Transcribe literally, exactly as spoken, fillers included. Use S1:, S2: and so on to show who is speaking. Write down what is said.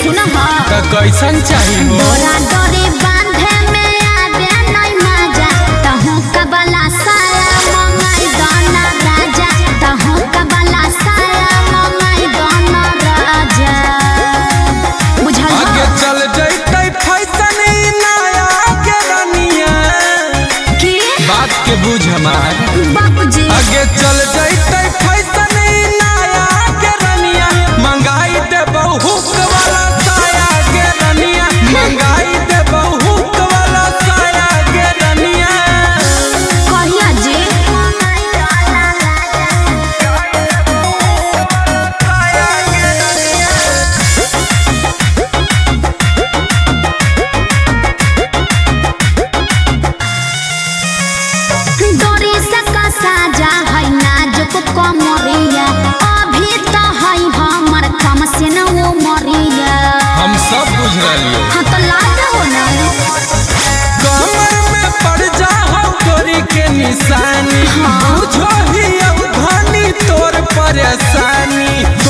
S1: सुना हा
S2: त कैसन चाहिए हो
S1: डोरा डोरी बांधे में आवे नहीं मजा तहु कबला साया मंगाई गाना राजा तहु कबला साया मंगाई गाना राजा बुझल
S2: आगे चल जैते फैशन नया के रनिया
S1: की
S2: बात के बुझ हमार
S1: बाबूजी
S2: आगे चल जैते फैशन नया के रनिया मंगाई दे बहुक वाला साया के रनिया मंगाई दे बहुक वाला साया के रनिया
S1: कहिया जी डोरी से कसा जा है नाजुक कमरिया अभी तो है हमर कम से न वो मरिया
S2: हम सब बुझ रही
S1: हाँ तो लाज हो ना
S2: कमर में पड़ जा हो गोरी के निशानी बुझो ही अब धनी तोर परेशानी